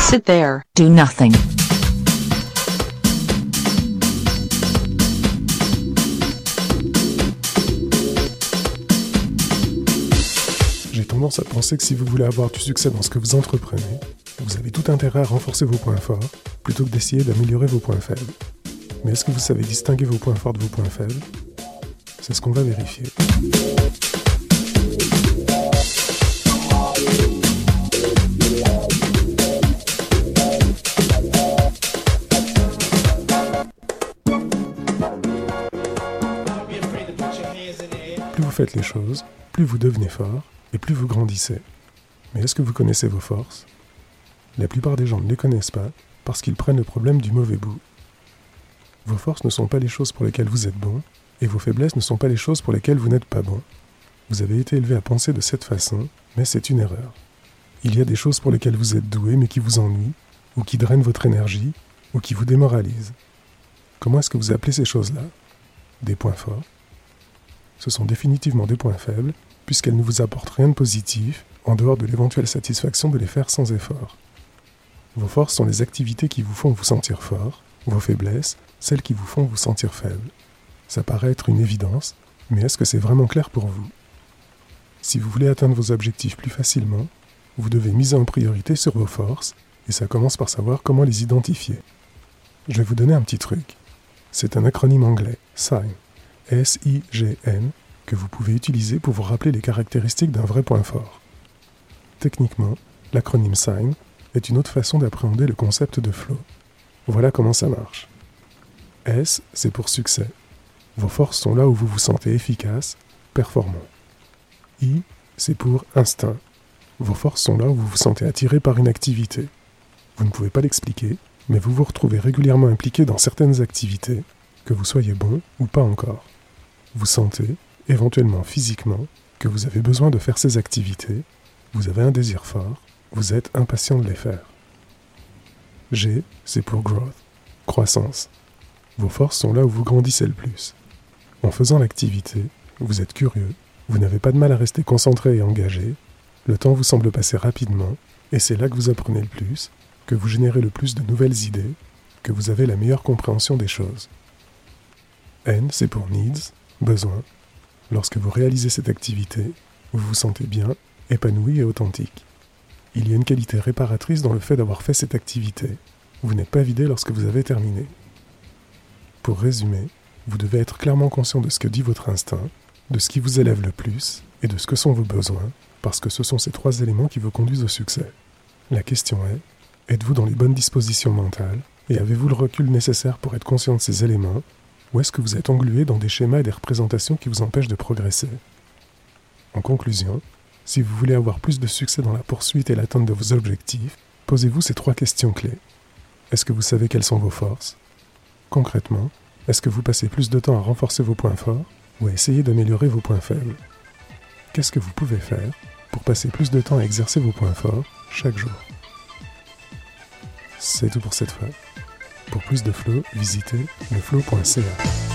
Sit there. Do nothing. J'ai tendance à penser que si vous voulez avoir du succès dans ce que vous entreprenez, vous avez tout intérêt à renforcer vos points forts, plutôt que d'essayer d'améliorer vos points faibles. Mais est-ce que vous savez distinguer vos points forts de vos points faibles ? C'est ce qu'on va vérifier. Plus vous faites les choses, plus vous devenez fort et plus vous grandissez. Mais est-ce que vous connaissez vos forces ? La plupart des gens ne les connaissent pas parce qu'ils prennent le problème du mauvais bout. Vos forces ne sont pas les choses pour lesquelles vous êtes bon, et vos faiblesses ne sont pas les choses pour lesquelles vous n'êtes pas bon. Vous avez été élevé à penser de cette façon, mais c'est une erreur. Il y a des choses pour lesquelles vous êtes doué mais qui vous ennuient, ou qui drainent votre énergie, ou qui vous démoralisent. Comment est-ce que vous appelez ces choses-là ? Des points forts ? Ce sont définitivement des points faibles, puisqu'elles ne vous apportent rien de positif, en dehors de l'éventuelle satisfaction de les faire sans effort. Vos forces sont les activités qui vous font vous sentir fort, vos faiblesses, celles qui vous font vous sentir faible. Ça paraît être une évidence, mais est-ce que c'est vraiment clair pour vous ? Si vous voulez atteindre vos objectifs plus facilement, vous devez miser en priorité sur vos forces, et ça commence par savoir comment les identifier. Je vais vous donner un petit truc. C'est un acronyme anglais, SIGN, S-I-G-N, que vous pouvez utiliser pour vous rappeler les caractéristiques d'un vrai point fort. Techniquement, l'acronyme SIGN est une autre façon d'appréhender le concept de flow. Voilà comment ça marche. S, c'est pour succès. Vos forces sont là où vous vous sentez efficace, performant. I, c'est pour instinct. Vos forces sont là où vous vous sentez attiré par une activité. Vous ne pouvez pas l'expliquer, mais vous vous retrouvez régulièrement impliqué dans certaines activités, que vous soyez bon ou pas encore. Vous sentez, éventuellement physiquement, que vous avez besoin de faire ces activités, vous avez un désir fort, vous êtes impatient de les faire. G, c'est pour growth, croissance. Vos forces sont là où vous grandissez le plus. En faisant l'activité, vous êtes curieux, vous n'avez pas de mal à rester concentré et engagé, le temps vous semble passer rapidement, et c'est là que vous apprenez le plus, que vous générez le plus de nouvelles idées, que vous avez la meilleure compréhension des choses. N, c'est pour needs, besoin. Lorsque vous réalisez cette activité, vous vous sentez bien, épanoui et authentique. Il y a une qualité réparatrice dans le fait d'avoir fait cette activité. Vous n'êtes pas vidé lorsque vous avez terminé. Pour résumer, vous devez être clairement conscient de ce que dit votre instinct, de ce qui vous élève le plus et de ce que sont vos besoins, parce que ce sont ces trois éléments qui vous conduisent au succès. La question est, êtes-vous dans les bonnes dispositions mentales et avez-vous le recul nécessaire pour être conscient de ces éléments, ou est-ce que vous êtes englué dans des schémas et des représentations qui vous empêchent de progresser ? En conclusion, si vous voulez avoir plus de succès dans la poursuite et l'atteinte de vos objectifs, posez-vous ces trois questions clés. Est-ce que vous savez quelles sont vos forces ? Concrètement, est-ce que vous passez plus de temps à renforcer vos points forts ou à essayer d'améliorer vos points faibles ? Qu'est-ce que vous pouvez faire pour passer plus de temps à exercer vos points forts chaque jour ? C'est tout pour cette fois. Pour plus de flow, visitez leflow.ca.